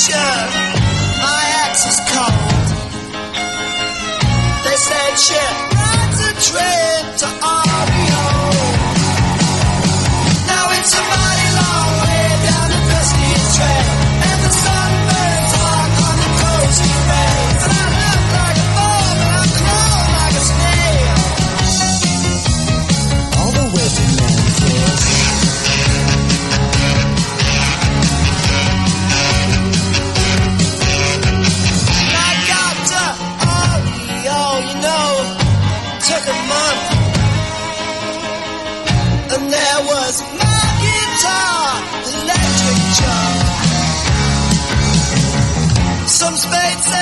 sure my ex is cold. They said she rides a train to REO. Now it's a mighty long way down the dusty trail, and the sun burns hot on the coasty rails. And I look like a ball, but I crawl like a snail. All the working men says I got to REO, you know, took a month, and there was my guitar, electric Joe. Some spades